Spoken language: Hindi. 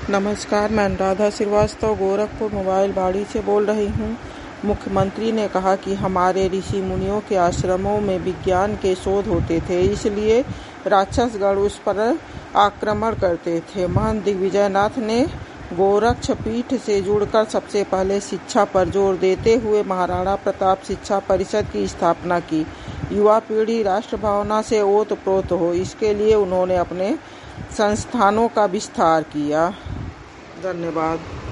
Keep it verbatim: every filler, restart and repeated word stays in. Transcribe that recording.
नमस्कार, मैं अनुराधा श्रीवास्तव गोरखपुर मोबाइल बाड़ी से बोल रही हूँ। मुख्यमंत्री ने कहा कि हमारे ऋषि मुनियों के आश्रमों में विज्ञान के शोध होते थे, इसलिए राक्षसगण उस पर आक्रमण करते थे। महंत दिग्विजयनाथ ने गोरक्षपीठ से जुड़कर सबसे पहले शिक्षा पर जोर देते हुए महाराणा प्रताप शिक्षा परिषद की स्थापना की। युवा पीढ़ी राष्ट्र भावना से ओतप्रोत हो, इसके लिए उन्होंने अपने संस्थानों का विस्तार किया। धन्यवाद।